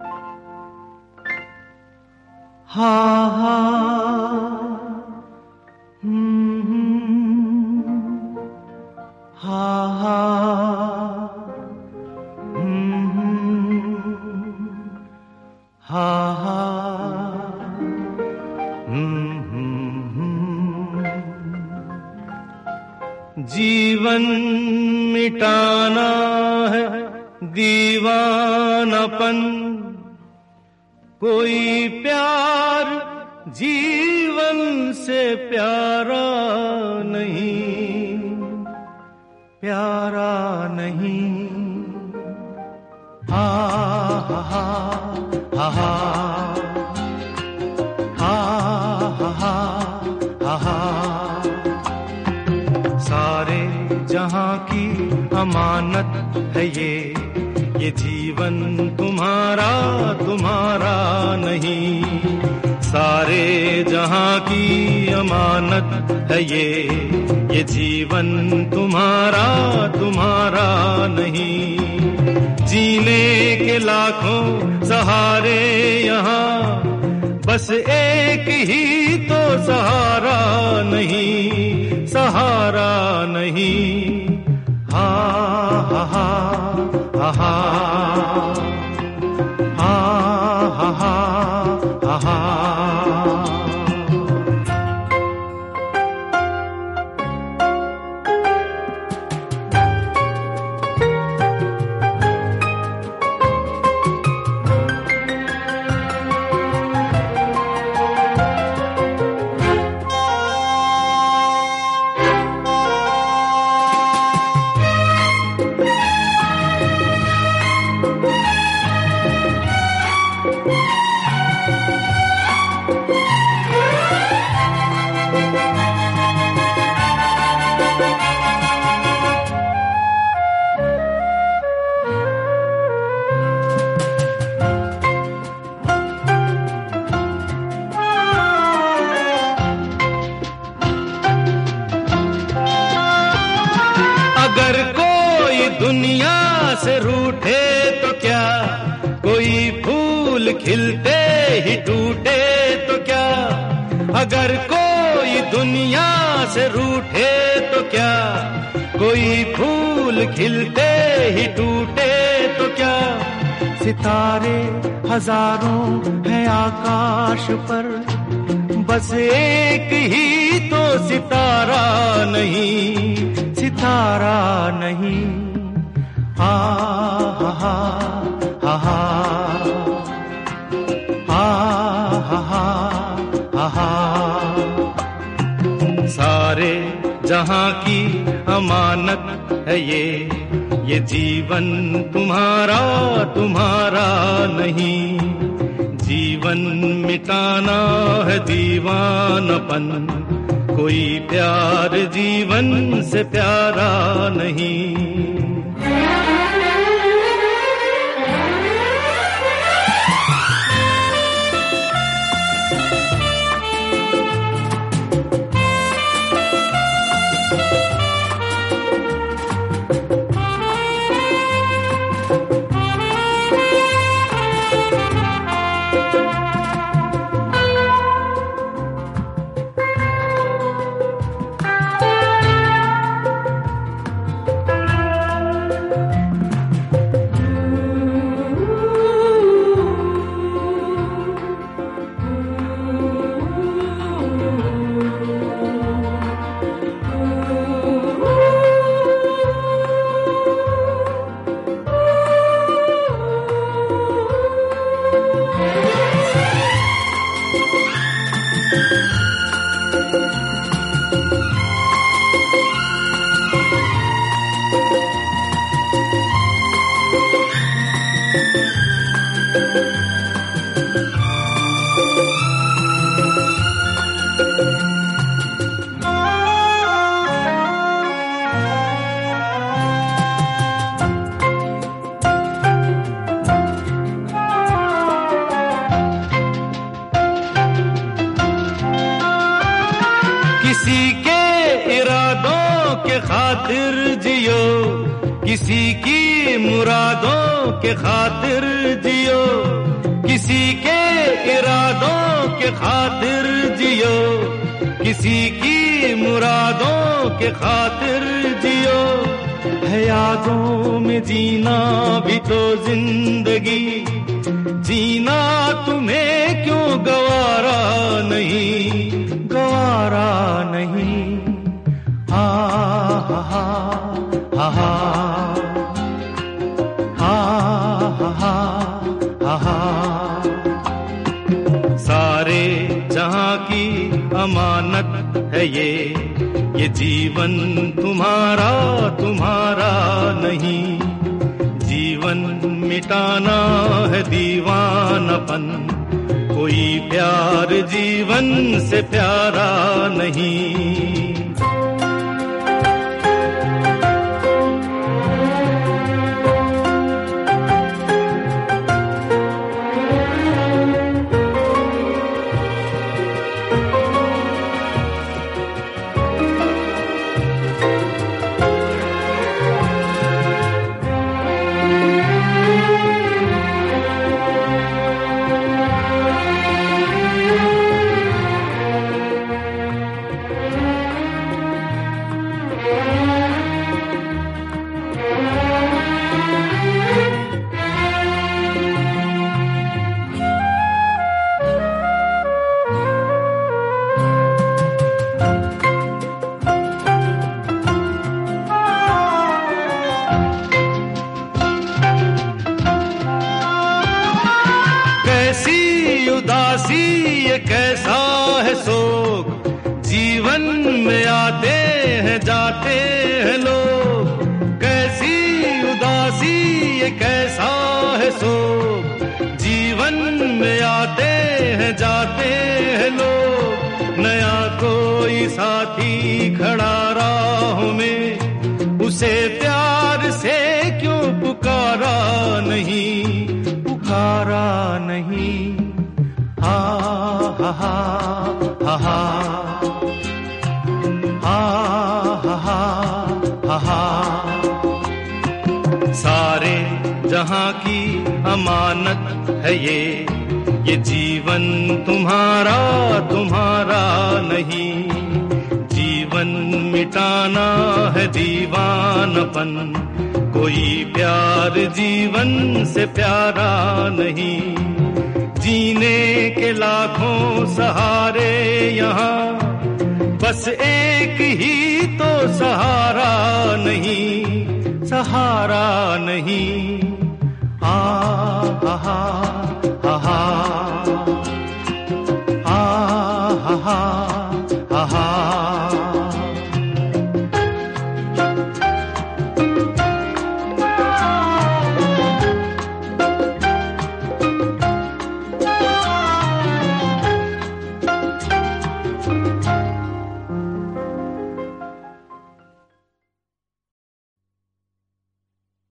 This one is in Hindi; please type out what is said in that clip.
हा हा हा हा हा हा जीवन मिटाना है दीवानापन, कोई प्यार जीवन से प्यारा नहीं, प्यारा नहीं। हा हा हा हा हा हा हा हा। सारे जहां की अमानत है ये जीवन तुम्हारा तुम्हारा नहीं। सारे जहां की अमानत है ये जीवन तुम्हारा तुम्हारा नहीं। जीने के लाखों सहारे यहाँ, बस एक ही तो सहारा नहीं, सहारा नहीं। हा हा हा हा हा हा हा हा हा। अगर कोई दुनिया से रूठे तो क्या, कोई फूल खिलते ही टूटे तो क्या। अगर कोई दुनिया से रूठे तो क्या, कोई फूल खिलते ही टूटे तो क्या। सितारे हजारों हैं आकाश पर, बस एक ही तो सितारा नहीं, सितारा नहीं। हा हा हा हा हा हा हा हा हा। सारे जहां की अमानत है ये जीवन तुम्हारा तुम्हारा नहीं। जीवन मिटाना है दीवानापन, कोई प्यार जीवन से प्यारा नहीं। किसी के इरादों के खातिर जियो, किसी की मुरादों के खातिर जियो, किसी के इरादों के खातिर जियो, किसी की मुरादों के खातिर जियो। है यादों में जीना भी तो जिंदगी, जीना तुम्हें क्यों गवारा नहीं, गवारा नहीं। हा हा हा हा हा हा हा हा। सारे जहां की अमानत है ये जीवन तुम्हारा तुम्हारा नहीं। जीवन मिटाना है दीवानापन, कोई प्यार जीवन से प्यारा नहीं। उदासी ये कैसा है शोक, जीवन में आते हैं जाते हैं लोग। कैसी उदासी ये कैसा है शोक, जीवन में आते हैं जाते हैं लोग। नया कोई साथी खड़ा राहों में, उसे प्यार से क्यों पुकारा नहीं, पुकारा नहीं। हा हा हा हा हा हा हा हा। सारे जहां की अमानत है ये जीवन तुम्हारा तुम्हारा नहीं। जीवन मिटाना है दीवानापन, कोई प्यार जीवन से प्यारा नहीं। जीने के लाखों सहारे यहाँ, बस एक ही तो सहारा नहीं, सहारा नहीं। हा हा हा।